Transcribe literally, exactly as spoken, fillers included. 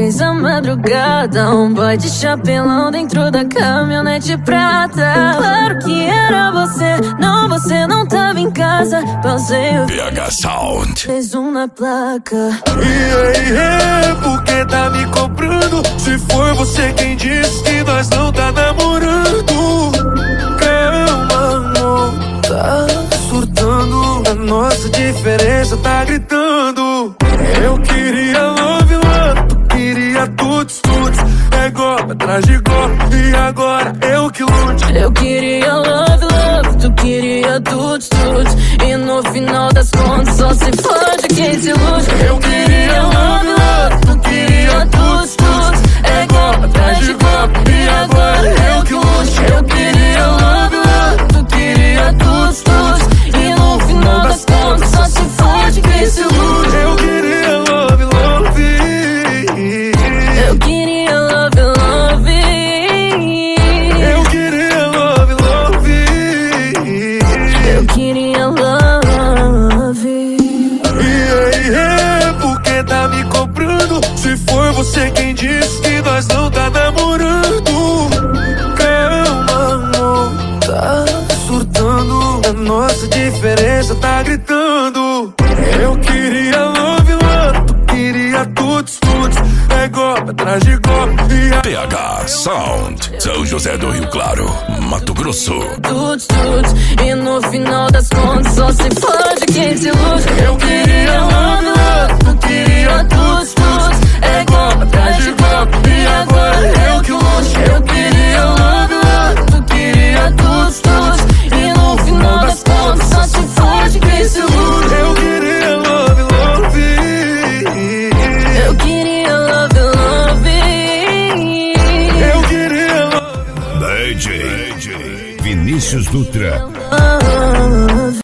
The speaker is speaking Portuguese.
seis da madrugada, um boy de chapelão dentro da caminhonete prata. Claro que era você, não, você não tava em casa. Pausei o P H Sound, fez um na placa. E aí, por que tá me cobrando? Se foi você quem disse que nós não tá namorando. Calma, amor, tá surtando. A nossa diferença tá gritando. Eu queria love, love, tu queria tuts, tuts. É golpe atrás de golpe, e agora eu que lute. Eu queria love, love, tu queria tudo, tudo. E no final das contas só se fode quem se ilude. Eu queria love, love, tu queria tuts, tuts. É golpe atrás de golpe, e agora eu que lute. Eu queria love, love, tu queria tudo, tudo. E no final das contas só se fode quem se ilude. Eu queria love, love. Eu queria love, love. Eu queria love, love. Eu queria love. E aí, por que tá me cobrando? Se foi você quem disse que nós não tá namorando. Calma, amor, tá surtando. A nossa diferença tá gritando. Eu queria love, love, tu queria tuts, tuts. É golpe atrás de golpe, e a... P H Sound, São José do Rio Claro, Mato Grosso. Tudo, tudo. E no final das contas só se fode quem se ilude. Eu queria love, love, tu queria tuts, tuts. É golpe atrás de golpe, e agora eu que lute. eu queria love, love, tu queria tudo, tudo. E no final das contas só se fode quem se ilude. Eu queria love, love. Eu queria love, love. Eu queria love. D J Vinícius Dutra. Love.